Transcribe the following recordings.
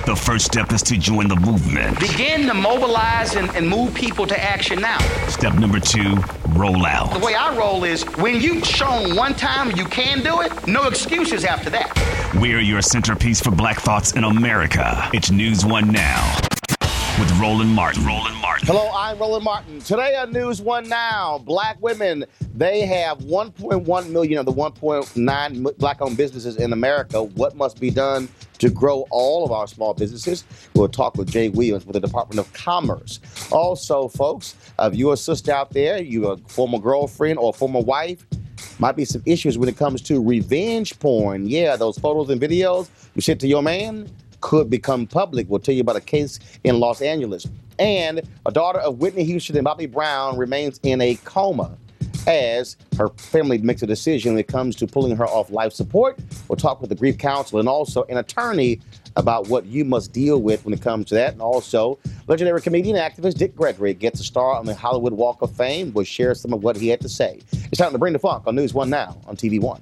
The first step is to join the movement. Begin to mobilize and move people to action now. Step number 2, roll out. The way I roll is when you've shown one time you can do it, no excuses after that. We're your centerpiece for Black thoughts in America. It's News One Now with Roland Martin. Hello, I'm Roland Martin. Today on News One Now, Black women, they have 1.1 million of the 1.9 Black-owned businesses in America. What must be done to grow all of our small businesses? We'll talk with Jay Williams with the Department of Commerce. Also, folks, if you're a sister out there, you're a former girlfriend or former wife, might be some issues when it comes to revenge porn. Yeah, those photos and videos you sent to your man could become public. We'll tell you about a case in Los Angeles. And a daughter of Whitney Houston and Bobby Brown remains in a coma as her family makes a decision when it comes to pulling her off life support. We'll talk with the grief counselor and also an attorney about what you must deal with when it comes to that. And also, legendary comedian and activist Dick Gregory gets a star on the Hollywood Walk of Fame. We'll share some of what he had to say. It's time to bring the funk on News One Now on TV One.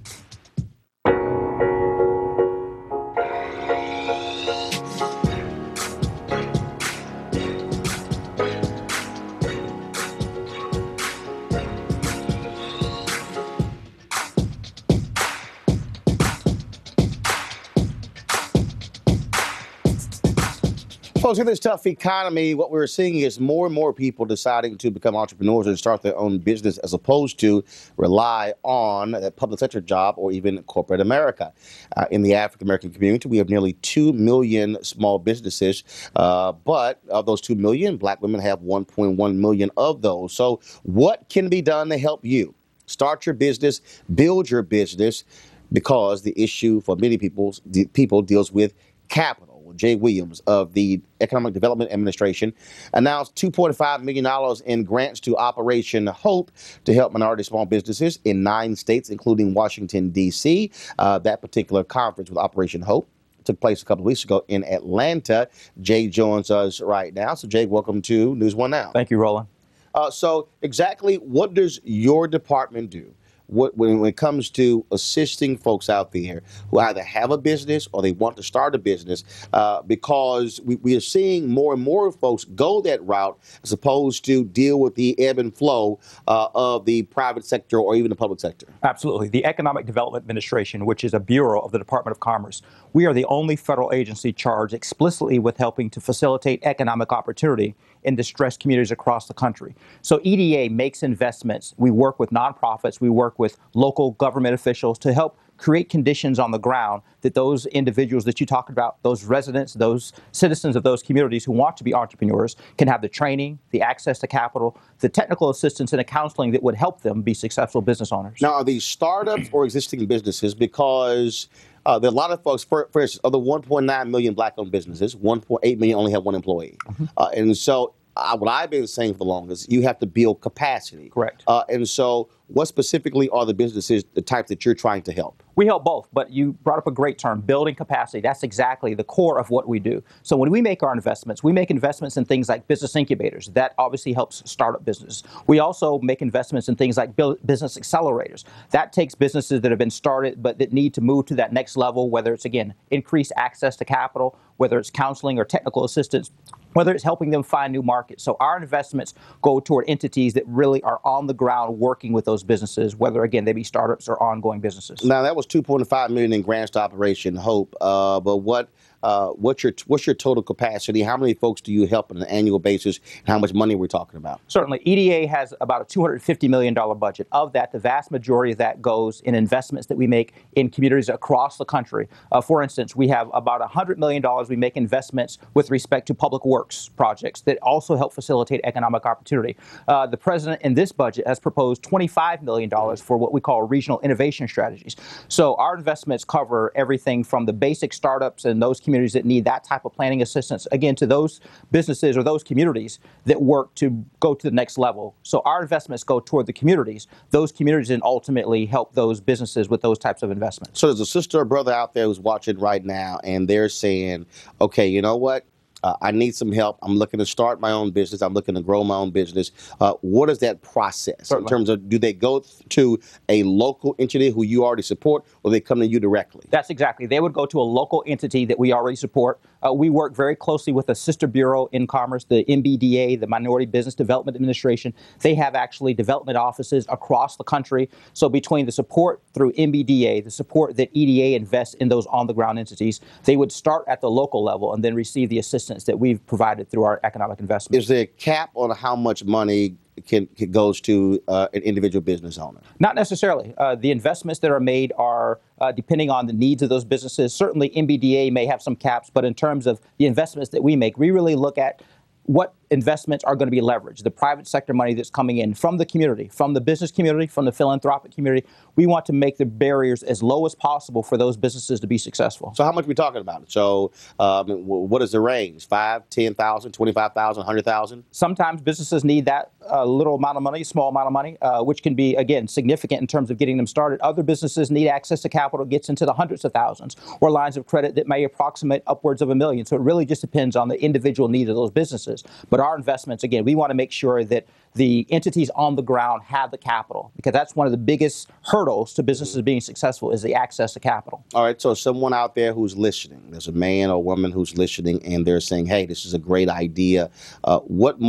Folks, in this tough economy, what we're seeing is more and more people deciding to become entrepreneurs and start their own business as opposed to rely on that public sector job or even corporate America. In the African-American community, we have nearly 2 million small businesses, but of those 2 million, Black women have 1.1 million of those. So what can be done to help you start your business, build your business, because the issue for many people deals with capital. Jay Williams of the Economic Development Administration announced $2.5 million in grants to Operation Hope to help minority small businesses in 9 states, including Washington, D.C. That particular conference with Operation Hope took place a couple of weeks ago in Atlanta. Jay joins us right now. So, Jay, welcome to News One Now. Thank you, Roland. So exactly what does your department do when it comes to assisting folks out there who either have a business or they want to start a business, because we are seeing more and more folks go that route as opposed to deal with the ebb and flow of the private sector or even the public sector? Absolutely. The Economic Development Administration, which is a bureau of the Department of Commerce, we are the only federal agency charged explicitly with helping to facilitate economic opportunity in distressed communities across the country. So EDA makes investments. We work with nonprofits. We work with local government officials to help create conditions on the ground that those individuals that you talked about, those residents, those citizens of those communities who want to be entrepreneurs can have the training, the access to capital, the technical assistance and the counseling that would help them be successful business owners. Now, are these startups or existing businesses? Because there are a lot of folks, for instance, of the 1.9 million Black-owned businesses, 1.8 million only have one employee. And so what I've been saying for the longest, you have to build capacity. Correct. And so what specifically are the businesses, the type that you're trying to help? We help both, but you brought up a great term, building capacity. That's exactly the core of what we do. So when we make our investments, we make investments in things like business incubators. That obviously helps startup business. We also make investments in things like business accelerators. That takes businesses that have been started but that need to move to that next level, whether it's, again, increased access to capital, whether it's counseling or technical assistance, whether it's helping them find new markets. So our investments go toward entities that really are on the ground working with those businesses, whether, again, they be startups or ongoing businesses. Now, that was $2.5 million in grants to Operation Hope, but what's your total capacity? How many folks do you help on an annual basis, and how much money are we talking about? Certainly. EDA has about a $250 million budget. Of that, the vast majority of that goes in investments that we make in communities across the country. For instance, we have about $100 million we make investments with respect to public works projects that also help facilitate economic opportunity. The president in this budget has proposed $25 million for what we call regional innovation strategies. So our investments cover everything from the basic startups and those communities that need that type of planning assistance, again, to those businesses or those communities that work to go to the next level. So our investments go toward the communities. Those communities then ultimately help those businesses with those types of investments. So there's a sister or brother out there who's watching right now, and they're saying, okay, you know what? I need some help. I'm looking to start my own business. I'm looking to grow my own business. What is that process? Certainly. In terms of, do they go to a local entity who you already support, or they come to you directly? That's exactly. They would go to a local entity that we already support. We work very closely with a sister bureau in Commerce, the MBDA, the Minority Business Development Administration. They have actually development offices across the country. So between the support through MBDA, the support that EDA invests in those on-the-ground entities, they would start at the local level and then receive the assistance that we've provided through our economic investment. Is there a cap on how much money goes to an individual business owner? Not necessarily. The investments that are made are depending on the needs of those businesses. Certainly, MBDA may have some caps, but in terms of the investments that we make, we really look at what investments are going to be leveraged, the private sector money that's coming in from the community, from the business community, from the philanthropic community. We want to make the barriers as low as possible for those businesses to be successful. So how much are we talking about? So what is the range? 5, 10,000, 25,000, 100,000? Sometimes businesses need that little amount of money, small amount of money, which can be, again, significant in terms of getting them started. Other businesses need access to capital that gets into the hundreds of thousands, or lines of credit that may approximate upwards of $1 million. So it really just depends on the individual need of those businesses. But our investments, again, we want to make sure that the entities on the ground have the capital, because that's one of the biggest hurdles to businesses being successful is the access to capital. All right, so someone out there who's listening, there's a man or woman who's listening and they're saying, hey, this is a great idea. What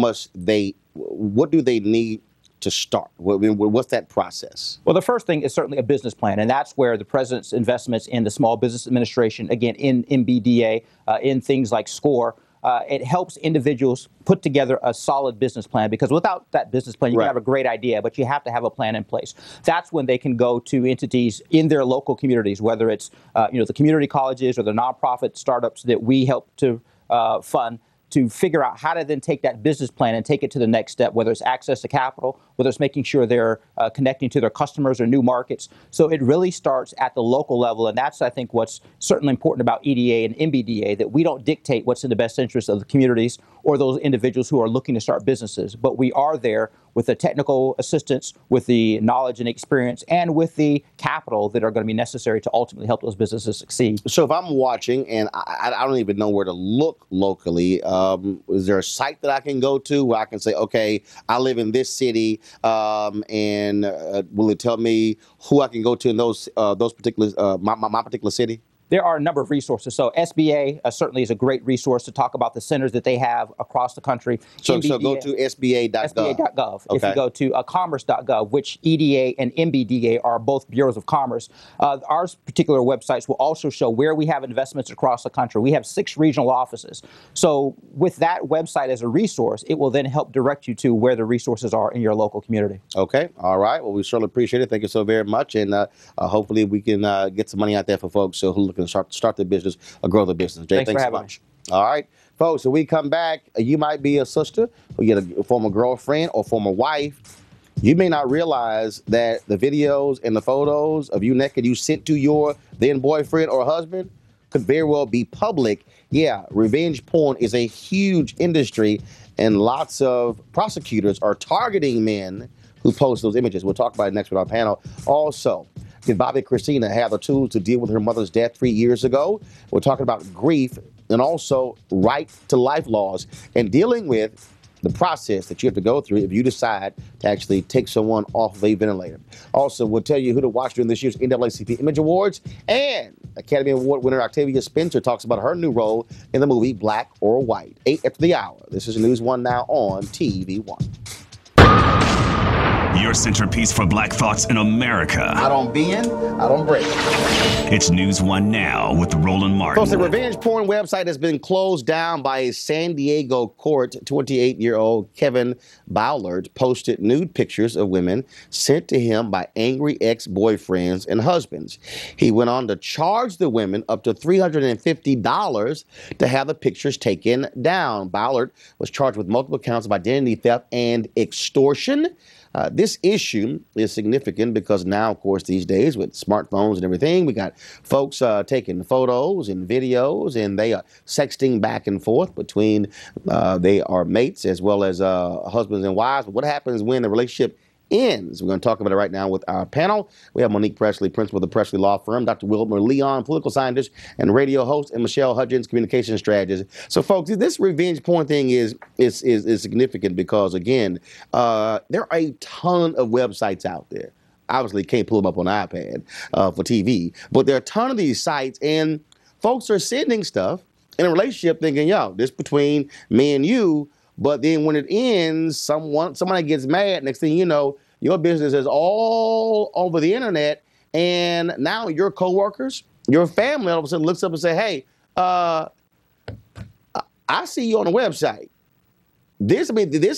do they need to start? What's that process? Well, the first thing is certainly a business plan, and that's where the president's investments in the Small Business Administration, again, in MBDA, in things like SCORE, it helps individuals put together a solid business plan, because without that business plan, you can have a great idea, but you have to have a plan in place. That's when they can go to entities in their local communities, whether it's the community colleges or the nonprofit startups that we help to fund, to figure out how to then take that business plan and take it to the next step, whether it's access to capital, whether it's making sure they're connecting to their customers or new markets. So it really starts at the local level, and that's, I think, what's certainly important about EDA and MBDA, that we don't dictate what's in the best interest of the communities or those individuals who are looking to start businesses, but we are there with the technical assistance, with the knowledge and experience, and with the capital that are going to be necessary to ultimately help those businesses succeed. So if I'm watching and I don't even know where to look locally, is there a site that I can go to where I can say, okay, I live in this city, and will it tell me who I can go to in those particular my particular city? There are a number of resources. So SBA certainly is a great resource to talk about the centers that they have across the country. So go to SBA.gov. SBA.gov. Okay. If you go to commerce.gov, which EDA and MBDA are both bureaus of commerce, our particular websites will also show where we have investments across the country. We have 6 regional offices. So with that website as a resource, it will then help direct you to where the resources are in your local community. Okay. All right. Well, we certainly appreciate it. Thank you so very much. And hopefully we can get some money out there for folks who look to start their business or grow their business. Jay, thanks so much. All right, folks, when we come back, you might be a sister, or you get a former girlfriend or former wife. You may not realize that the videos and the photos of you naked you sent to your then boyfriend or husband could very well be public. Yeah, revenge porn is a huge industry, and lots of prosecutors are targeting men who post those images. We'll talk about it next with our panel. Also, did Bobbi Kristina have the tools to deal with her mother's death 3 years ago? We're talking about grief and also right to life laws and dealing with the process that you have to go through if you decide to actually take someone off of a ventilator. Also, we'll tell you who to watch during this year's NAACP Image Awards, and Academy Award winner Octavia Spencer talks about her new role in the movie Black or White. 8 after the hour. This is News One Now on TV One. Your centerpiece for black thoughts in America. I don't bend, I don't break. It's News One Now with Roland Martin. Folks, the revenge porn website has been closed down by a San Diego court. 28-year-old Kevin Ballard posted nude pictures of women sent to him by angry ex-boyfriends and husbands. He went on to charge the women up to $350 to have the pictures taken down. Ballard was charged with multiple counts of identity theft and extortion. This issue is significant because now, of course, these days with smartphones and everything, we got folks taking photos and videos, and they are sexting back and forth between they are mates as well as husbands and wives. But what happens when the relationship ends? We're going to talk about it right now with our panel. We have Monique Presley, principal of the Presley Law Firm, Dr. Wilmer Leon, political scientist and radio host, and Michelle Hudgens, communication strategist. So, folks, this revenge porn thing is significant because, again, there are a ton of websites out there. Obviously, can't pull them up on an iPad for TV, but there are a ton of these sites, and folks are sending stuff in a relationship thinking, yo, this between me and you. But then when it ends, somebody gets mad. Next thing you know, your business is all over the internet. And now your coworkers, your family all of a sudden looks up and say, hey, I see you on the website. This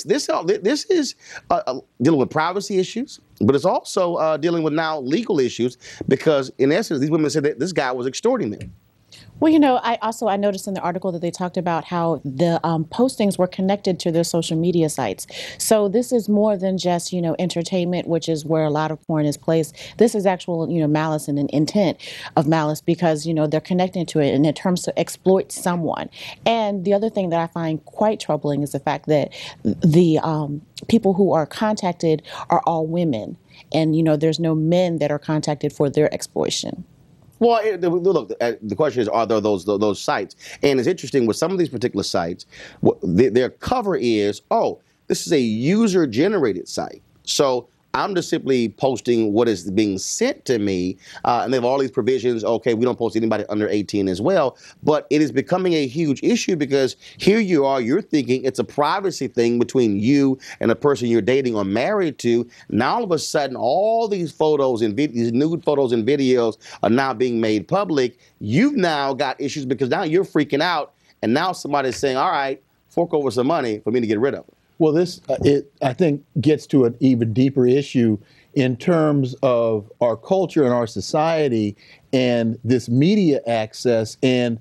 is dealing with privacy issues, but it's also dealing with now legal issues because, in essence, these women said that this guy was extorting them. Well, I noticed in the article that they talked about how the postings were connected to their social media sites. So this is more than just, entertainment, which is where a lot of porn is placed. This is actual, malice and an intent of malice because, they're connecting to it and in terms to exploit someone. And the other thing that I find quite troubling is the fact that the people who are contacted are all women. And, there's no men that are contacted for their exploitation. Well, look, the question is, are there those sites? And it's interesting with some of these particular sites, their cover is, oh, this is a user-generated site. So I'm just simply posting what is being sent to me, and they have all these provisions. Okay, we don't post anybody under 18 as well, but it is becoming a huge issue because here you are, you're thinking it's a privacy thing between you and the person you're dating or married to. Now all of a sudden, all these photos and these nude photos and videos are now being made public. You've now got issues because now you're freaking out, and now somebody's saying, all right, fork over some money for me to get rid of it. Well, this, I think, gets to an even deeper issue in terms of our culture and our society and this media access. And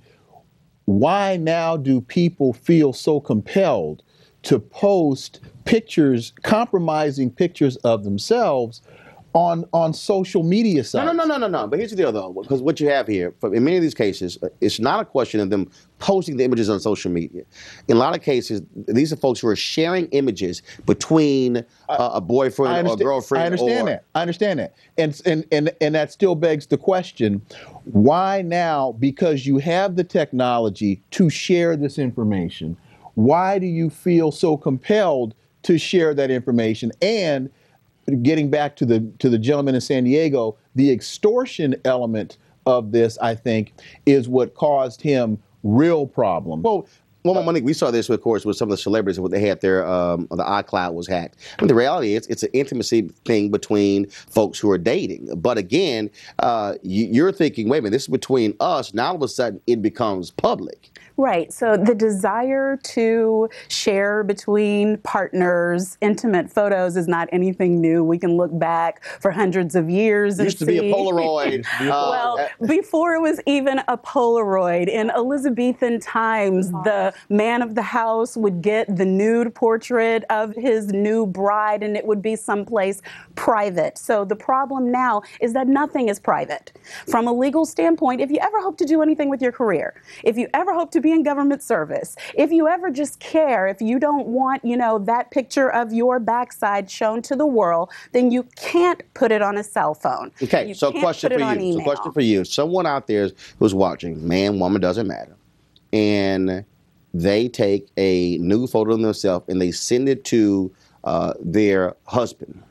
why now do people feel so compelled to post pictures, compromising pictures of themselves on social media sites? No. But here's the deal, though, because what you have here, in many of these cases, it's not a question of them posting the images on social media. In a lot of cases, these are folks who are sharing images between a boyfriend or girlfriend. I understand that. And that still begs the question, why now, because you have the technology to share this information, why do you feel so compelled to share that information? And getting back to the gentleman in San Diego, the extortion element of this, I think, is what caused him real problems. Well, Monique, we saw this, of course, with some of the celebrities when they had their the iCloud was hacked. I mean, the reality is it's an intimacy thing between folks who are dating. But again, you're thinking, wait a minute, this is between us. Now all of a sudden it becomes public. Right. So the desire to share between partners intimate photos is not anything new. We can look back for hundreds of years and used to be a Polaroid. Well, before it was even a Polaroid, in Elizabethan times, the man of the house would get the nude portrait of his new bride, and it would be someplace private. So the problem now is that nothing is private. From a legal standpoint, if you ever hope to do anything with your career, if you ever hope to be in government service, if you ever just care, if you don't want, that picture of your backside shown to the world, then you can't put it on a cell phone. Okay, so question for you. Someone out there who's watching, man, woman, doesn't matter. And they take a nude photo of themselves and they send it to their husband.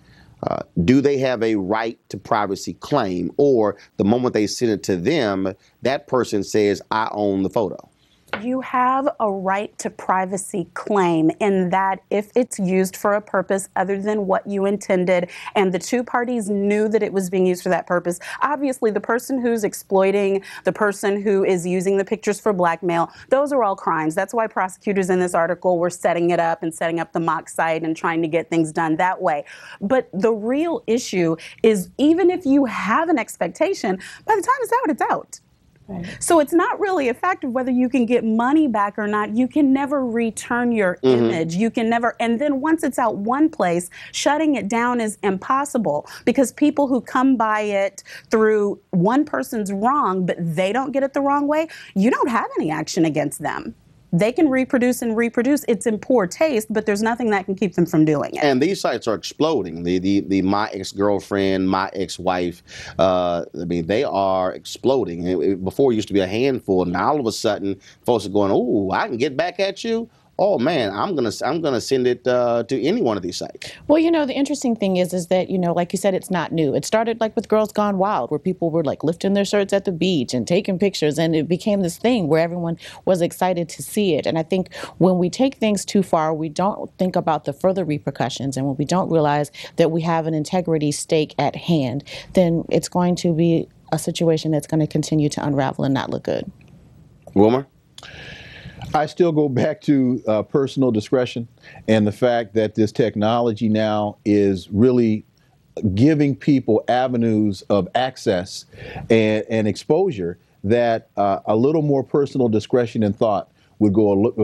Do they have a right to privacy claim? Or the moment they send it to them, that person says, I own the photo? You have a right to privacy claim in that if it's used for a purpose other than what you intended and the two parties knew that it was being used for that purpose, obviously the person who's exploiting, the person who is using the pictures for blackmail, those are all crimes. That's why prosecutors in this article were setting it up and setting up the mock site and trying to get things done that way. But the real issue is even if you have an expectation, by the time it's out, it's out. So it's not really a fact of whether you can get money back or not. You can never return your image. You can never, and then once it's out one place, shutting it down is impossible because people who come by it through one person's wrong, but they don't get it the wrong way, you don't have any action against them. They can reproduce and reproduce. It's in poor taste, but there's nothing that can keep them from doing it. And these sites are exploding. The my ex-girlfriend, my ex-wife, they are exploding. Before it used to be a handful. Now all of a sudden, folks are going, "Ooh, I can get back at you." oh man, I'm gonna send it to any one of these sites. Well, the interesting thing is that, like you said, it's not new. It started like with Girls Gone Wild, where people were like lifting their shirts at the beach and taking pictures, and it became this thing where everyone was excited to see it. And I think when we take things too far, we don't think about the further repercussions, and when we don't realize that we have an integrity stake at hand, then it's going to be a situation that's going to continue to unravel and not look good. Wilmer? I still go back to personal discretion and the fact that this technology now is really giving people avenues of access and exposure that a little more personal discretion and thought would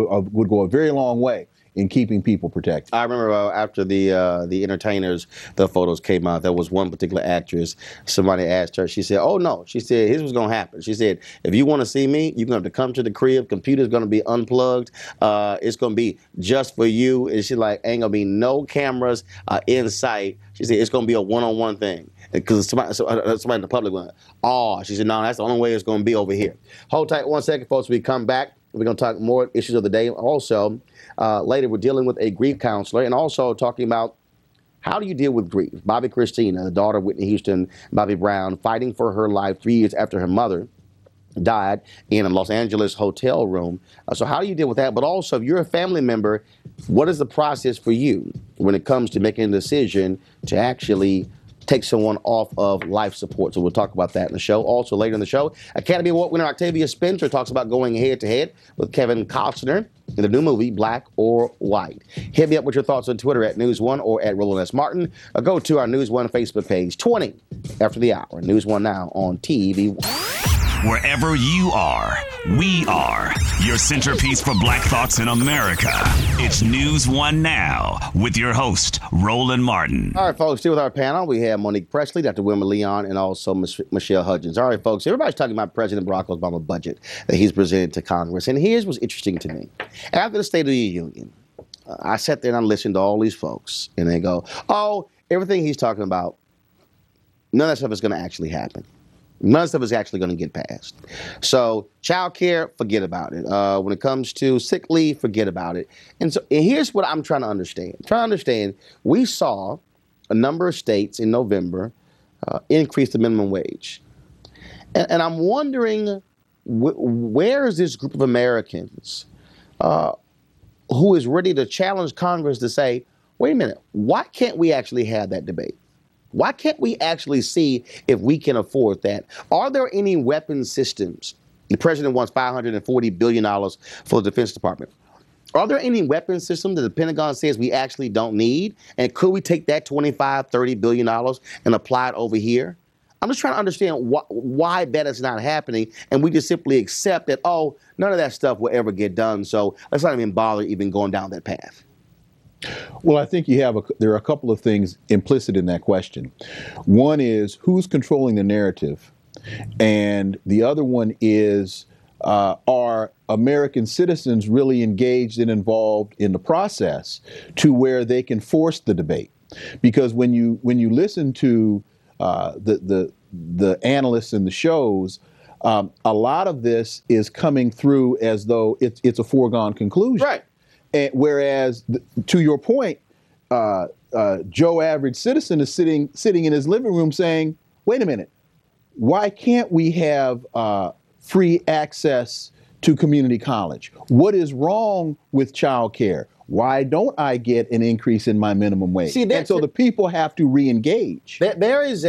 go a very long way in keeping people protected. I remember after the entertainers, the photos came out, there was one particular actress, somebody asked her, she said, oh no, she said, here's what's gonna happen. She said, if you wanna see me, you're gonna have to come to the crib, computer's gonna be unplugged, it's gonna be just for you. And she's like, ain't gonna be no cameras in sight. She said, it's gonna be a one-on-one thing. Because somebody in the public went, oh, she said, no, that's the only way it's gonna be over here. Hold tight 1 second, folks, we come back. We're going to talk more issues of the day. Also, later we're dealing with a grief counselor and also talking about how do you deal with grief. Bobby Christina, the daughter of Whitney Houston, Bobby Brown, fighting for her life 3 years after her mother died in a Los Angeles hotel room. So how do you deal with that? But also, if you're a family member, what is the process for you when it comes to making a decision to actually take someone off of life support? So we'll talk about that in the show. Also later in the show, Academy Award winner Octavia Spencer talks about going head-to-head with Kevin Costner in the new movie, Black or White. Hit me up with your thoughts on Twitter at News One or at Roland S. Martin. Or go to our News One Facebook page, 20 after the hour. News One now on TV One. Wherever you are, we are your centerpiece for Black thoughts in America. It's News One Now with your host, Roland Martin. All right, folks, still with our panel, we have Monique Presley, Dr. Wilmer Leon, and also Michelle Hudgens. All right, folks, everybody's talking about President Barack Obama's budget that he's presented to Congress. And here's what's interesting to me. After the State of the Union, I sat there and I listened to all these folks, and they go, oh, everything he's talking about, none of that stuff is going to actually happen. None of that stuff is actually going to get passed. So child care, forget about it. When it comes to sick leave, forget about it. And here's what I'm trying to understand. We saw a number of states in November increase the minimum wage. And I'm wondering, where is this group of Americans who is ready to challenge Congress to say, wait a minute, why can't we actually have that debate? Why can't we actually see if we can afford that? Are there any weapon systems? The president wants $540 billion for the Defense Department. Are there any weapon systems that the Pentagon says we actually don't need? And could we take that $25-30 billion and apply it over here? I'm just trying to understand why that is not happening, and we just simply accept that, oh, none of that stuff will ever get done, so let's not even bother even going down that path. Well, I think there are a couple of things implicit in that question. One is who's controlling the narrative, and the other one is are American citizens really engaged and involved in the process to where they can force the debate? Because when you listen to the analysts and the shows, a lot of this is coming through as though it's a foregone conclusion. Right. And whereas, to your point, Joe Average Citizen is sitting in his living room saying, wait a minute, why can't we have free access to community college? What is wrong with child care? Why don't I get an increase in my minimum wage? See, and so the people have to re-engage. There is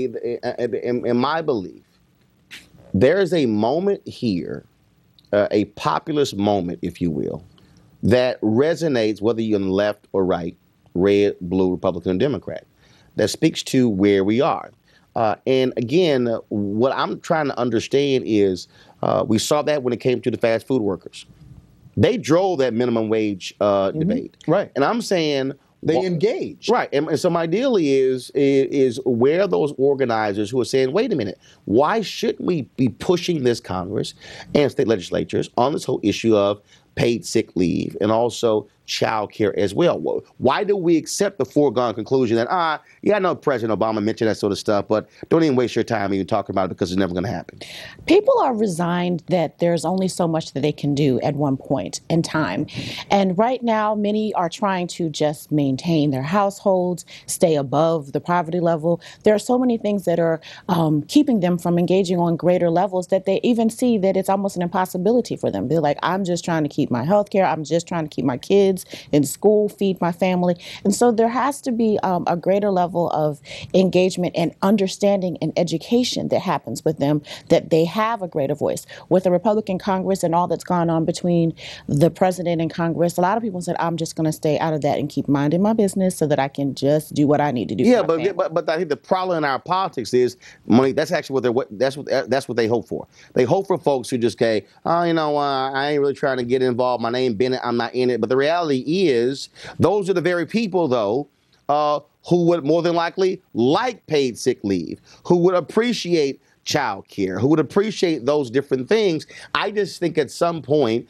in my belief, there is a moment here, a populist moment, if you will, that resonates whether you're on the left or right, red, blue, Republican, or Democrat, that speaks to where we are. And again, what I'm trying to understand is we saw that when it came to the fast food workers. They drove that minimum wage debate. Right. And I'm saying they engaged. Right. And so my deal is where are those organizers who are saying, wait a minute, why shouldn't we be pushing this Congress and state legislatures on this whole issue of paid sick leave and also child care as well. Why do we accept the foregone conclusion that, I know President Obama mentioned that sort of stuff, but don't even waste your time even talking about it because it's never going to happen? People are resigned that there's only so much that they can do at one point in time. And right now, many are trying to just maintain their households, stay above the poverty level. There are so many things that are keeping them from engaging on greater levels that they even see that it's almost an impossibility for them. They're like, I'm just trying to keep my health care. I'm just trying to keep my kids in school, feed my family. And so there has to be a greater level of engagement and understanding and education that happens with them, that they have a greater voice. With the Republican Congress and all that's gone on between the president and Congress, a lot of people said, I'm just going to stay out of that and keep minding my business so that I can just do what I need to do. Yeah, but I think the problem in our politics is, Monique, that's actually what they hope for. They hope for folks who just say, I ain't really trying to get involved. My name Bennett, I'm not in it. But the reality is, those are the very people, though, who would more than likely like paid sick leave, who would appreciate child care, who would appreciate those different things. I just think at some point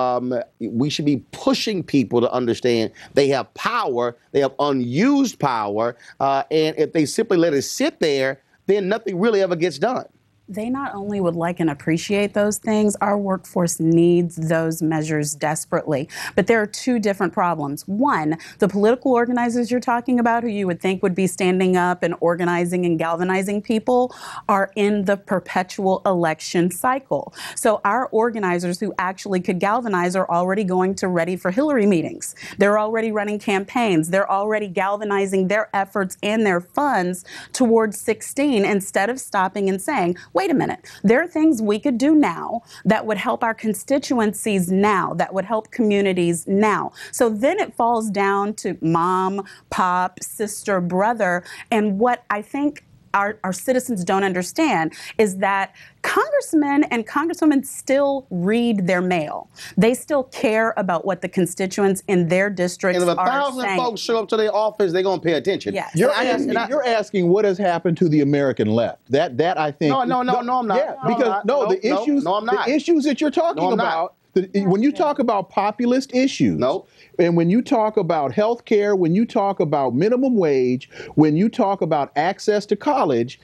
we should be pushing people to understand they have power, they have unused power, and if they simply let it sit there, then nothing really ever gets done. They not only would like and appreciate those things, our workforce needs those measures desperately. But there are two different problems. One, the political organizers you're talking about, who you would think would be standing up and organizing and galvanizing people, are in the perpetual election cycle. So our organizers who actually could galvanize are already going to Ready for Hillary meetings. They're already running campaigns. They're already galvanizing their efforts and their funds towards 16 instead of stopping and saying, wait a minute, there are things we could do now that would help our constituencies now, that would help communities now. So then it falls down to mom, pop, sister, brother. And what I think our citizens don't understand is that congressmen and congresswomen still read their mail. They still care about what the constituents in their districts are saying. And if 1,000 folks show up to their office, they're going to pay attention. Yes. You're asking what has happened to the American left. That I think. No, I'm not. Yeah, because the issues that you're talking about. When you talk about populist issues, and when you talk about health care, when you talk about minimum wage, when you talk about access to college,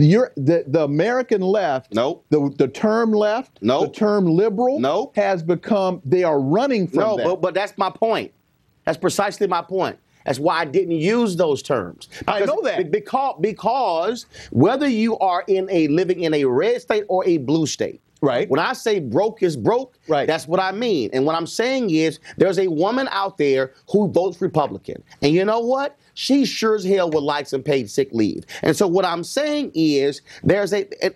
the American left, the term left, the term liberal, has become, they are running from that. But that's my point. That's precisely my point. That's why I didn't use those terms. I know that. Because whether you are living in a red state or a blue state, right. When I say broke is broke, right, that's what I mean. And what I'm saying is there's a woman out there who votes Republican. And you know what? She sure as hell would like some paid sick leave. And so what I'm saying is there's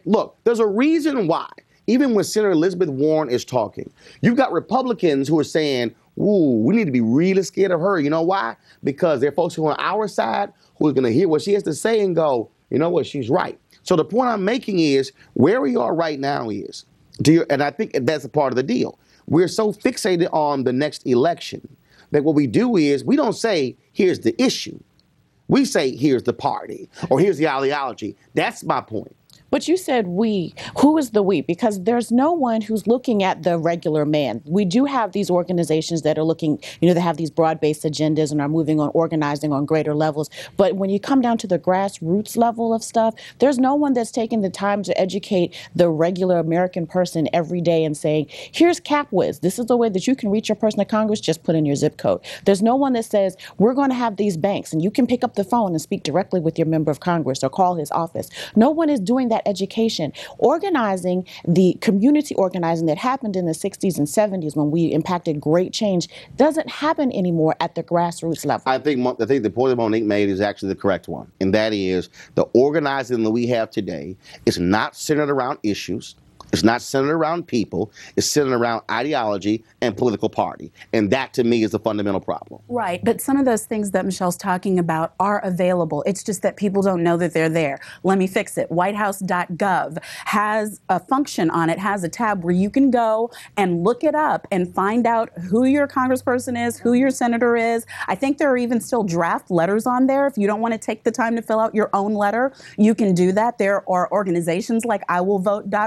a reason why, even when Senator Elizabeth Warren is talking, you've got Republicans who are saying, ooh, we need to be really scared of her. You know why? Because there are folks who are on our side who are going to hear what she has to say and go, you know what, she's right. So the point I'm making is where we are right now is, and I think that's a part of the deal. We're so fixated on the next election that what we do is we don't say, here's the issue. We say, here's the party, or here's the ideology. That's my point. But you said we. Who is the we? Because there's no one who's looking at the regular man. We do have these organizations that are looking, they have these broad-based agendas and are moving on organizing on greater levels. But when you come down to the grassroots level of stuff, there's no one that's taking the time to educate the regular American person every day and saying, here's CapWiz. This is the way that you can reach your person at Congress. Just put in your zip code. There's no one that says, we're going to have these banks and you can pick up the phone and speak directly with your member of Congress or call his office. No one is doing that education. Organizing, the community organizing that happened in the 60s and 70s when we impacted great change doesn't happen anymore at the grassroots level. I think the point that Monique made is actually the correct one, and that is the organizing that we have today is not centered around issues. It's not centered around people. It's centered around ideology and political party. And that, to me, is the fundamental problem. Right. But some of those things that Michelle's talking about are available. It's just that people don't know that they're there. Let me fix it. Whitehouse.gov has a function on it, has a tab where you can go and look it up and find out who your congressperson is, who your senator is. I think there are even still draft letters on there. If you don't want to take the time to fill out your own letter, you can do that. There are organizations like iwillvote.org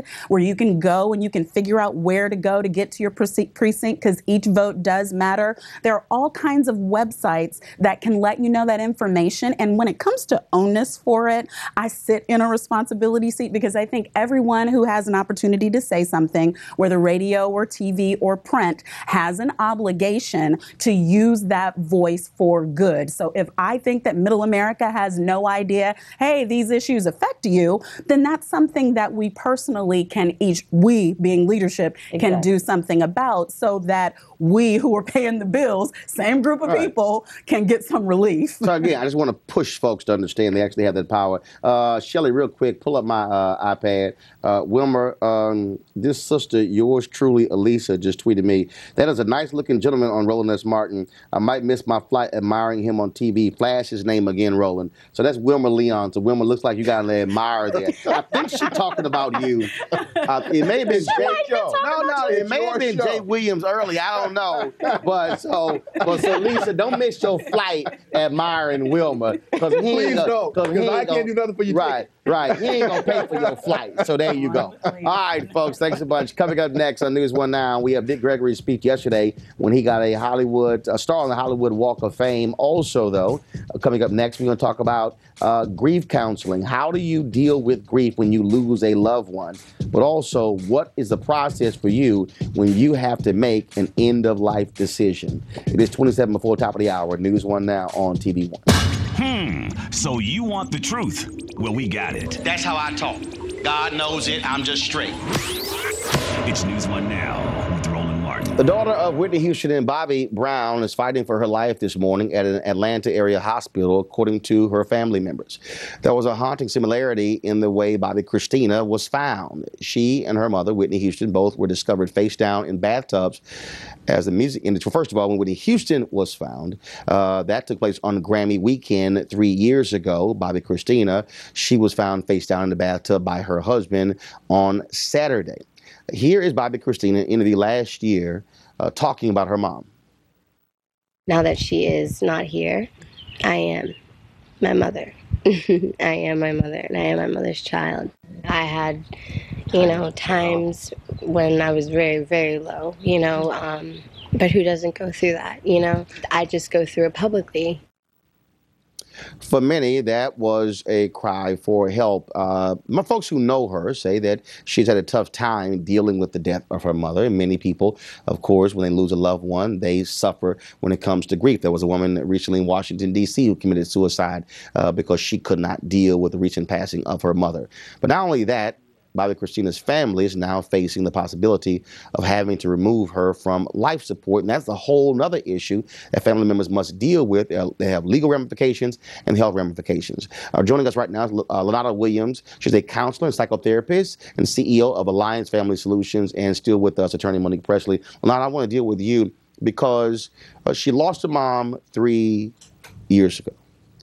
where you can go and you can figure out where to go to get to your precinct because each vote does matter. There are all kinds of websites that can let you know that information. And when it comes to onus for it, I sit in a responsibility seat because I think everyone who has an opportunity to say something, whether radio or TV or print, has an obligation to use that voice for good. So if I think that middle America has no idea, hey, these issues affect you, then that's something that we personally can we being leadership, can do something about so that we who are paying the bills, same group of people, can get some relief. So again, I just want to push folks to understand they actually have that power. Shelley, real quick, pull up my iPad. Wilmer, this sister, yours truly, Elisa, just tweeted me, that is a nice-looking gentleman on Roland S. Martin. I might miss my flight admiring him on TV. Flash his name again, Roland. So that's Wilmer Leon. So Wilmer, looks like you got to admire that. I think she's talking about you. It may have been it may have been Jay Williams early. I don't know. But so Lisa, don't miss your flight admiring Wilmer. Please don't, because I can't do nothing for you. Right. He ain't going to pay for your flight. So there you go. All right, folks. Thanks a bunch. Coming up next on News One Now, we have Dick Gregory's speech yesterday when he got a star on the Hollywood Walk of Fame. Also, though, coming up next, we're going to talk about grief counseling. How do you deal with grief when you lose a loved one? But also, what is the process for you when you have to make an end-of-life decision? It is 27 before top of the hour. News One Now on TV One. So you want the truth? Well, we got it. That's how I talk. God knows it. I'm just straight. It's News One Now with Roland Martin. The daughter of Whitney Houston and Bobby Brown is fighting for her life this morning at an Atlanta area hospital, according to her family members. There was a haunting similarity in the way Bobby Christina was found. She and her mother, Whitney Houston, both were discovered face down in bathtubs as the music industry. First of all, when Whitney Houston was found, that took place on Grammy weekend 3 years ago. Bobby Christina, she was found face down in the bathtub by her husband on Saturday. Here is Bobby Christina in the last year talking about her mom. Now that she is not here, I am my mother. I am my mother, and I am my mother's child. I had, times when I was very, very low, but who doesn't go through that, I just go through it publicly. For many, that was a cry for help. My folks who know her say that she's had a tough time dealing with the death of her mother. And many people, of course, when they lose a loved one, they suffer when it comes to grief. There was a woman recently in Washington, D.C. who committed suicide because she could not deal with the recent passing of her mother. But not only that, Bobby Christina's family is now facing the possibility of having to remove her from life support. And that's a whole other issue that family members must deal with. They have legal ramifications and health ramifications. Joining us right now is Lenata Williams. She's a counselor and psychotherapist and CEO of Alliance Family Solutions, and still with us, attorney Monique Presley. Lenata, I want to deal with you because she lost her mom 3 years ago.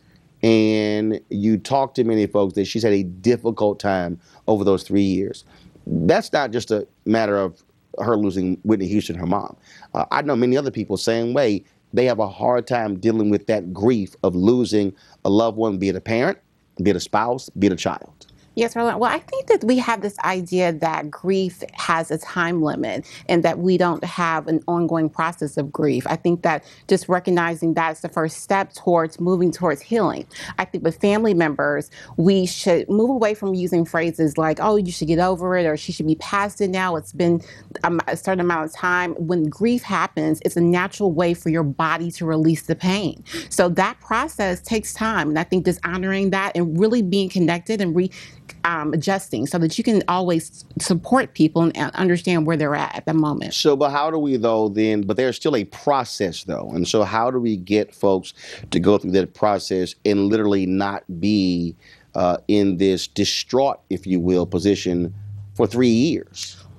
And you talk to many folks that she's had a difficult time over those 3 years. That's not just a matter of her losing Whitney Houston, her mom. I know many other people, same way, they have a hard time dealing with that grief of losing a loved one, be it a parent, be it a spouse, be it a child. Yes, Roland. Well, I think that we have this idea that grief has a time limit and that we don't have an ongoing process of grief. I think that just recognizing that's the first step towards moving towards healing. I think with family members, we should move away from using phrases like, oh, you should get over it, or she should be past it now. It's been a certain amount of time. When grief happens, it's a natural way for your body to release the pain. So that process takes time. And I think just honoring that and really being connected and adjusting so that you can always support people and understand where they're at the moment. So, but how do we but there's still a process though. And so how do we get folks to go through that process and literally not be in this distraught, if you will, position for 3 years?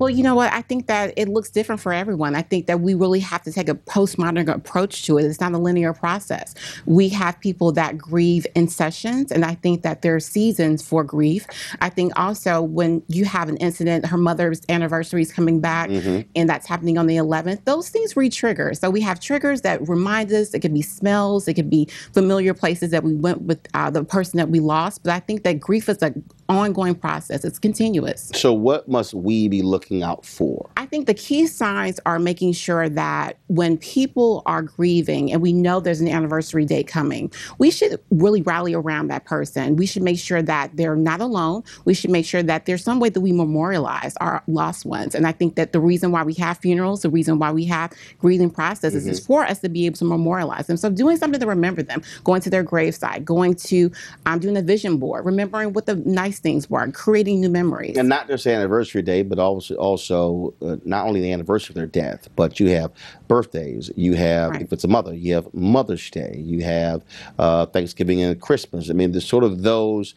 Well, you know what? I think that it looks different for everyone. I think that we really have to take a postmodern approach to it. It's not a linear process. We have people that grieve in sessions, and I think that there are seasons for grief. I think also when you have an incident, her mother's anniversary is coming back, and that's happening on the 11th, those things re-trigger. So we have triggers that remind us. It could be smells. It could be familiar places that we went with the person that we lost. But I think that grief is an ongoing process. It's continuous. So what must we be looking out for? I think the key signs are making sure that when people are grieving and we know there's an anniversary date coming, we should really rally around that person. We should make sure that they're not alone. We should make sure that there's some way that we memorialize our lost ones. And I think that the reason why we have funerals, the reason why we have grieving processes is for us to be able to memorialize them. So doing something to remember them, going to their gravesite, going to doing a vision board, remembering what the nice things were, creating new memories. And not just the anniversary day, but also not only the anniversary of their death, but you have birthdays. You have, if it's a mother, you have Mother's Day. You have Thanksgiving and Christmas. I mean, there's sort of those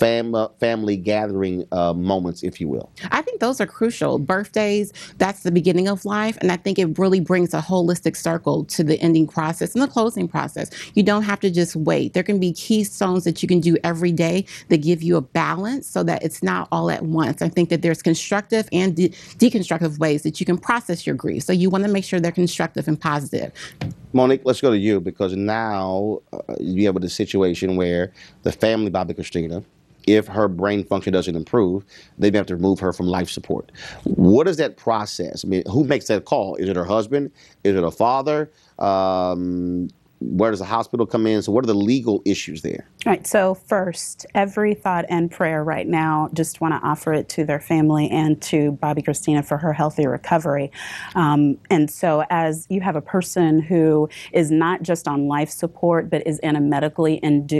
family gathering moments, if you will. I think those are crucial. Birthdays, that's the beginning of life. And I think it really brings a holistic circle to the ending process and the closing process. You don't have to just wait. There can be keystones that you can do every day that give you a balance so that it's not all at once. I think that there's constructive and deconstructive ways that you can process your grief. So you want to make sure they're constructive and positive. Monique, let's go to you, because now you have a situation where the family, Bobby Kristina, if her brain function doesn't improve, they may have to remove her from life support. What is that process? I mean, who makes that call? Is it her husband? Is it her father? Where does the hospital come in? So what are the legal issues there? All right, so first, every thought and prayer right now, just want to offer it to their family and to Bobby Kristina for her healthy recovery. And so as you have a person who is not just on life support, but is in a medically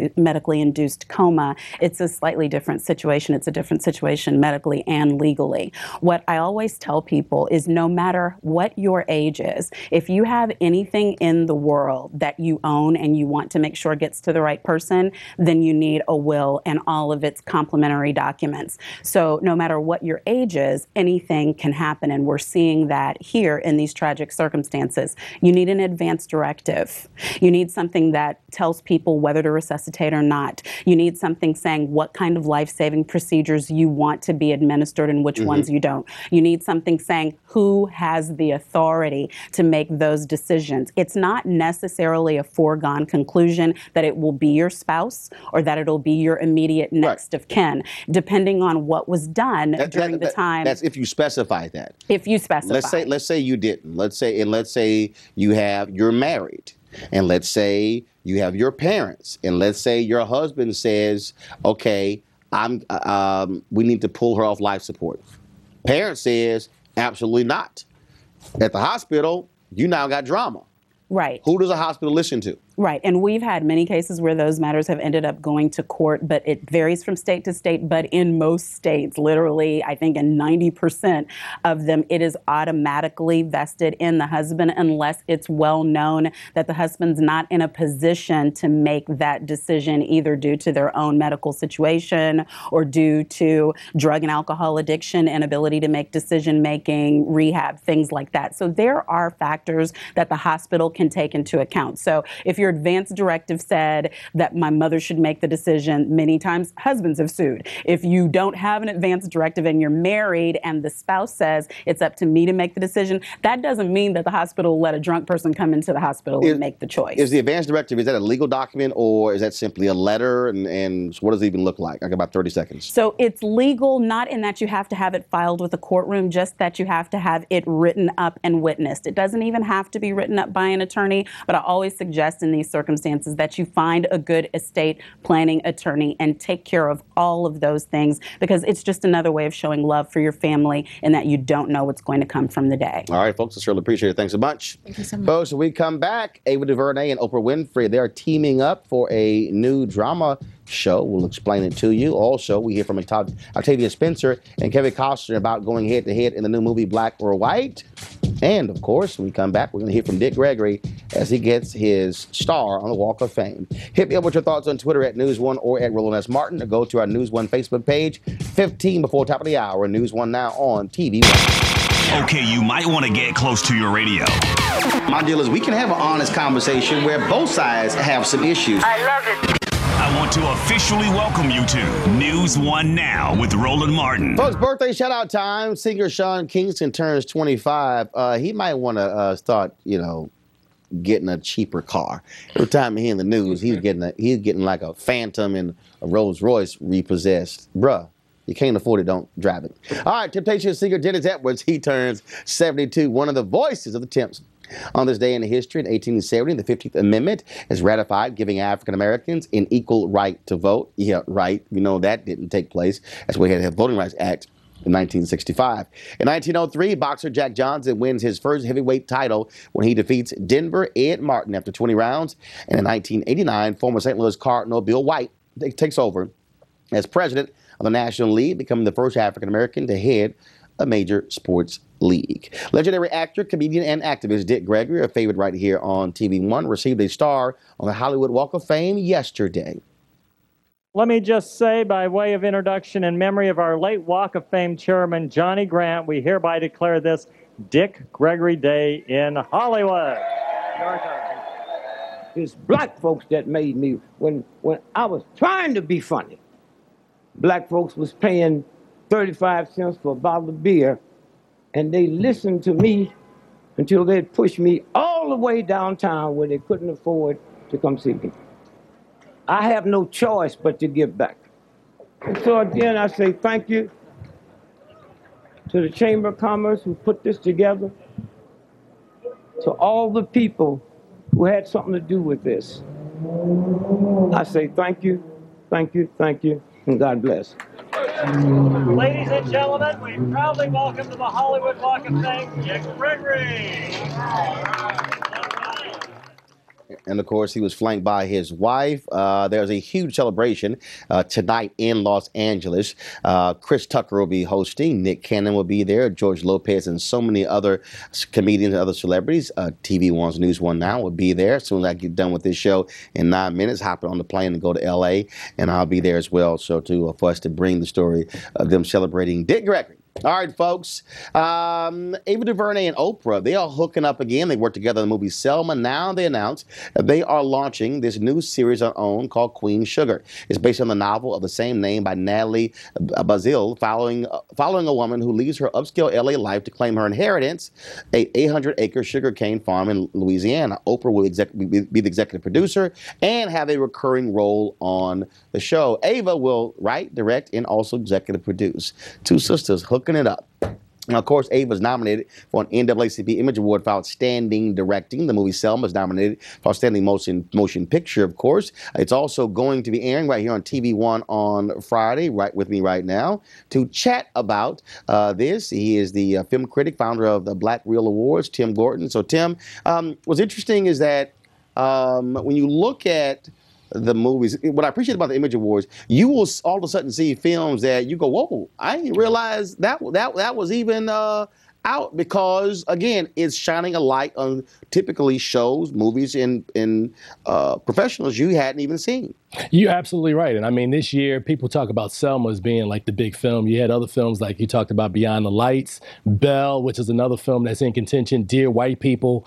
induced coma, it's a slightly different situation. It's a different situation medically and legally. What I always tell people is no matter what your age is, if you have anything in the world that you own and you want to make sure gets to the right person, then you need a will and all of its complementary documents. So no matter what your age is, anything can happen. And we're seeing that here in these tragic circumstances. You need an advance directive. You need something that tells people whether to resuscitate or not. You need something saying what kind of life-saving procedures you want to be administered and which ones you don't. You need something saying who has the authority to make those decisions. It's not necessarily a foregone conclusion that it will be your spouse or that it'll be your immediate next of kin, depending on what was done during the time. That's if you specify that. If you specify. Let's say you didn't. Let's say you're married, and let's say you have your parents, and let's say your husband says, okay, we need to pull her off life support. Parent says, absolutely not. At the hospital, you now got drama. Right. Who does a hospital listen to? Right. And we've had many cases where those matters have ended up going to court, but it varies from state to state. But in most states, literally, I think in 90% of them, it is automatically vested in the husband unless it's well known that the husband's not in a position to make that decision, either due to their own medical situation or due to drug and alcohol addiction, inability to make decision making, rehab, things like that. So there are factors that the hospital can take into account. So if your advance directive said that my mother should make the decision, many times husbands have sued. If you don't have an advance directive and you're married and the spouse says it's up to me to make the decision, that doesn't mean that the hospital will let a drunk person come into the hospital and make the choice. Is the advance directive, is that a legal document or is that simply a letter? And what does it even look like? I got about 30 seconds. So it's legal, not in that you have to have it filed with a courtroom, just that you have to have it written up and witnessed. It doesn't even have to be written up by an attorney, but I always suggest in these circumstances that you find a good estate planning attorney and take care of all of those things, because it's just another way of showing love for your family and that you don't know what's going to come from the day. All right, folks, I certainly appreciate it. Thanks so much. Thank you so much. Folks, when we come back, Ava DuVernay and Oprah Winfrey, they're teaming up for a new drama show. We'll explain it to you. Also, we hear from Octavia Spencer and Kevin Costner about going head-to-head in the new movie Black or White. And, of course, when we come back, we're going to hear from Dick Gregory as he gets his star on the Walk of Fame. Hit me up with your thoughts on Twitter at News One or at Roland S. Martin, or go to our News One Facebook page, 15 before top of the hour, News One Now on TV One. Okay, you might want to get close to your radio. My deal is we can have an honest conversation where both sides have some issues. I love it. I want to officially welcome you to News One Now with Roland Martin. Folks, birthday shout-out time. Singer Sean Kingston turns 25. He might want to start, getting a cheaper car. Every time he in the news, he's getting like a Phantom and a Rolls Royce repossessed. Bruh, you can't afford it, don't drive it. All right, Temptation singer Dennis Edwards, he turns 72, one of the voices of the Temps. On this day in history, in 1870, the 15th Amendment is ratified, giving African Americans an equal right to vote. Yeah, right. We know that didn't take place. That's why we had the Voting Rights Act in 1965. In 1903, boxer Jack Johnson wins his first heavyweight title when he defeats Denver Ed Martin after 20 rounds. And in 1989, former St. Louis Cardinal Bill White takes over as president of the National League, becoming the first African American to head a major sports league. Legendary actor, comedian, and activist Dick Gregory, a favorite right here on TV One, received a star on the Hollywood Walk of Fame yesterday. Let me just say, by way of introduction, in memory of our late Walk of Fame chairman, Johnny Grant, we hereby declare this Dick Gregory Day in Hollywood. It's black folks that made me, when I was trying to be funny, black folks was paying 35 cents for a bottle of beer, and they listened to me until they pushed me all the way downtown where they couldn't afford to come see me. I have no choice but to give back. And so again, I say thank you to the Chamber of Commerce who put this together, to all the people who had something to do with this. I say thank you, thank you, thank you, and God bless. Ladies and gentlemen, we proudly welcome to the Hollywood Walk of Fame, Dick Gregory. And, of course, he was flanked by his wife. There's a huge celebration tonight in Los Angeles. Chris Tucker will be hosting. Nick Cannon will be there. George Lopez and so many other comedians and other celebrities. TV One's News One Now will be there. As soon as I get done with this show in 9 minutes, hop on the plane and go to L.A., and I'll be there as well. So, for us to bring the story of them celebrating Dick Gregory. All right, folks. Ava DuVernay and Oprah, they are hooking up again. They worked together in the movie Selma. Now they announced that they are launching this new series on OWN called Queen Sugar. It's based on the novel of the same name by Natalie Bazile, following a woman who leaves her upscale LA life to claim her inheritance, a 800-acre sugarcane farm in Louisiana. Oprah will be the executive producer and have a recurring role on the show. Ava will write, direct, and also executive produce. Two sisters hooking it up. Now, of course, Ava is nominated for an NAACP Image Award for Outstanding Directing. The movie Selma is nominated for Outstanding Motion Picture, of course. It's also going to be airing right here on TV One on Friday, right with me right now, to chat about this. He is the film critic, founder of the Black Reel Awards, Tim Gorton. So, Tim, what's interesting is that when you look at the movies, what I appreciate about the Image Awards, you will all of a sudden see films that you go, whoa, I didn't realize that was even out, because again, it's shining a light on typically shows, movies, and professionals you hadn't even seen. You're absolutely right. And I mean, this year, people talk about Selma as being like the big film. You had other films like you talked about Beyond the Lights, Belle, which is another film that's in contention, Dear White People.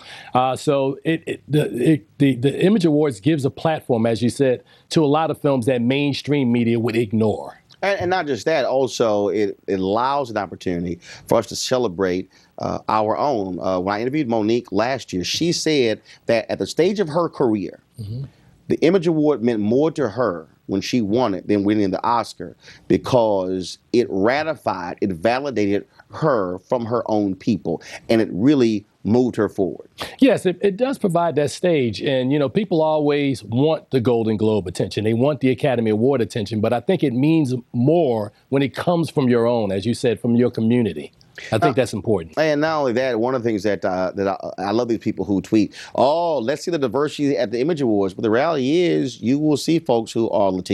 So the Image Awards gives a platform, as you said, to a lot of films that mainstream media would ignore. And not just that, also it allows an opportunity for us to celebrate our own. When I interviewed Monique last year, she said that at the stage of her career, the Image Award meant more to her when she won it than winning the Oscar, because it ratified, it validated her from her own people, and it really moved her forward. Yes, it does provide that stage. And, you know, people always want the Golden Globe attention. They want the Academy Award attention. But I think it means more when it comes from your own, as you said, from your community. I think that's important. And not only that, one of the things that I love these people who tweet, oh, let's see the diversity at the Image Awards. But the reality is you will see folks who are Latino,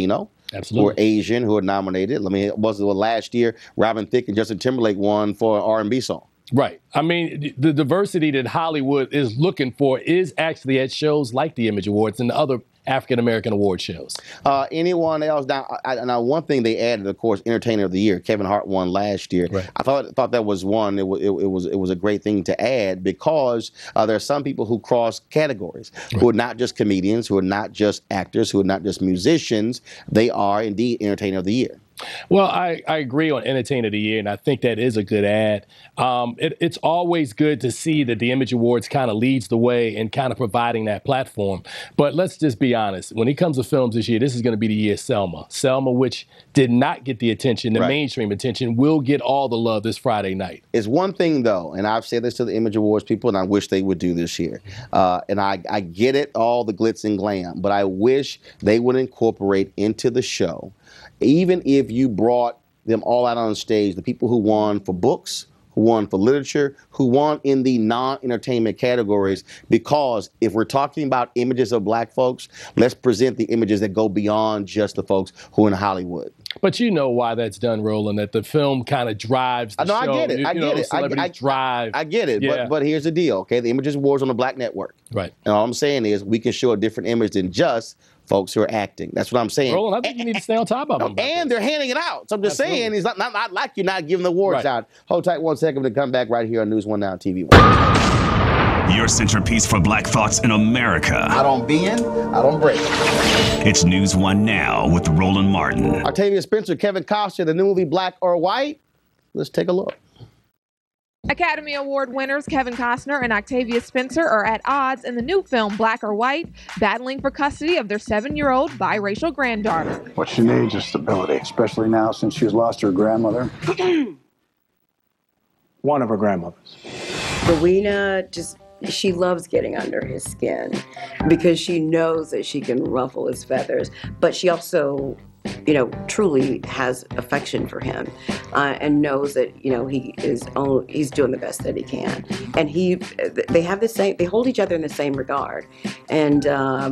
Absolutely. who are Asian, who are nominated. I mean, it was last year, Robin Thicke and Justin Timberlake won for an R&B song. Right. I mean, the diversity that Hollywood is looking for is actually at shows like the Image Awards and the other African-American award shows. Anyone else? Now, one thing they added, of course, Entertainer of the Year. Kevin Hart won last year. Right. I thought that was one. It was a great thing to add because there are some people who cross categories, who are not just comedians, who are not just actors, who are not just musicians. They are indeed Entertainer of the Year. Well, I agree on Entertainer of the Year, and I think that is a good ad. It's always good to see that the Image Awards kind of leads the way in kind of providing that platform. But let's just be honest. When it comes to films this year, this is going to be the year Selma. Selma, which did not get the attention, the mainstream attention, will get all the love this Friday night. It's one thing, though, and I've said this to the Image Awards people, and I wish they would do this year. And I get it, all the glitz and glam, but I wish they would incorporate into the show, even if you brought them all out on stage, the people who won for books, who won for literature, who won in the non-entertainment categories, because if we're talking about images of black folks, let's present the images that go beyond just the folks who are in Hollywood. But you know why that's done, Roland, that the film kind of drives the show. I get it. I get it. Celebrities drive. I get it. Yeah. But here's the deal, okay? The Images Awards on the Black Network. Right. And all I'm saying is we can show a different image than just folks who are acting. That's what I'm saying. Roland, I think you need to stay on top of them. And they're handing it out. So I'm just saying, it's not like you're not giving the awards out. Hold tight 1 second to come back right here on News One Now TV One. Your centerpiece for black thoughts in America. I don't bend, I don't break. It's News One Now with Roland Martin. Octavia Spencer, Kevin Costner, the new movie Black or White. Let's take a look. Academy Award winners Kevin Costner and Octavia Spencer are at odds in the new film Black or White, battling for custody of their 7-year-old biracial granddaughter. What she needs is stability, especially now since she's lost her grandmother. One of her grandmothers. Rowena she loves getting under his skin because she knows that she can ruffle his feathers, but she also, truly has affection for him and knows that, he's doing the best that he can. And they hold each other in the same regard. And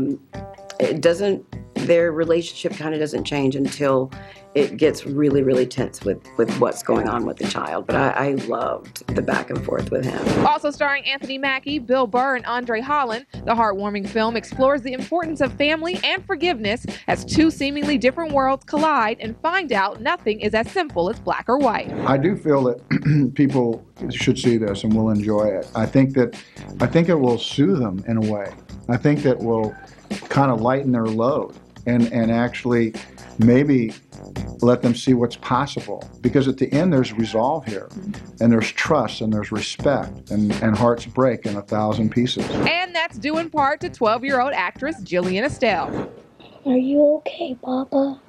their relationship kind of doesn't change until it gets really, really tense with what's going on with the child. But I loved the back and forth with him. Also starring Anthony Mackie, Bill Burr, and Andre Holland, the heartwarming film explores the importance of family and forgiveness as two seemingly different worlds collide and find out nothing is as simple as black or white. I do feel that people should see this and will enjoy it. I think it will soothe them in a way. I think that will kind of lighten their load and actually maybe let them see what's possible. Because at the end, there's resolve here, and there's trust, and there's respect, and hearts break in 1,000 pieces. And that's due in part to 12-year-old actress Jillian Estelle. Are you okay, Papa?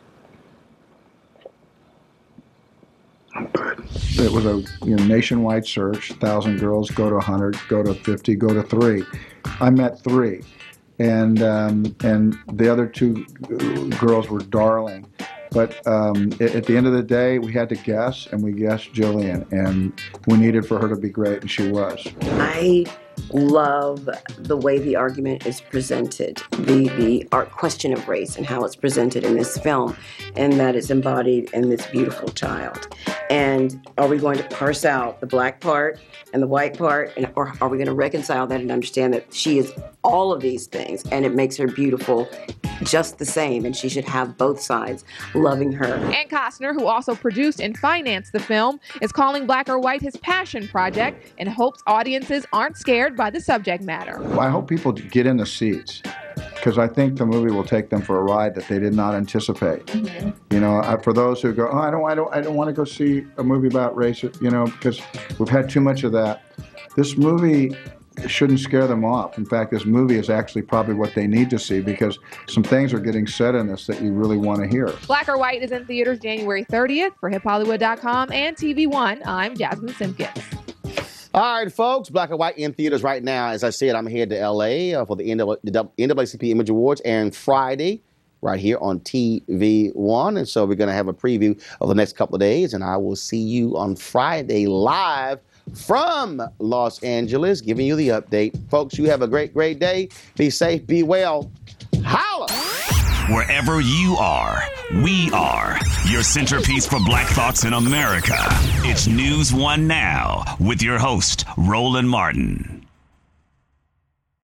I'm good. It was a nationwide search. 1,000 girls, go to 100, go to 50, go to 3. I met 3. And the other 2 girls were darling. But at the end of the day, we had to guess, and we guessed Jillian, and we needed for her to be great, and she was. I love the way the argument is presented, the art question of race and how it's presented in this film, and that it's embodied in this beautiful child. And are we going to parse out the black part and the white part, or are we going to reconcile that and understand that she is all of these things, and it makes her beautiful just the same, and she should have both sides loving her. And Costner, who also produced and financed the film, is calling Black or White his passion project and hopes audiences aren't scared by the subject matter. Well, I hope people get in the seats, because I think the movie will take them for a ride that they did not anticipate. Mm-hmm. For those who go, I don't want to go see a movie about race, because we've had too much of that. This movie shouldn't scare them off. In fact, this movie is actually probably what they need to see, because some things are getting said in this that you really want to hear. Black or White is in theaters January 30th. For HipHollywood.com and TV One, I'm Jasmine Simpkins. All right, folks, Black or White in theaters right now. As I said, I'm here to L.A. For the NAACP Image Awards airing Friday right here on TV One. And so we're going to have a preview of the next couple of days, and I will see you on Friday live from Los Angeles, giving you the update. Folks, you have a great, great day. Be safe, be well. Holla! Wherever you are, we are your centerpiece for Black Thoughts in America. It's News One Now with your host, Roland Martin.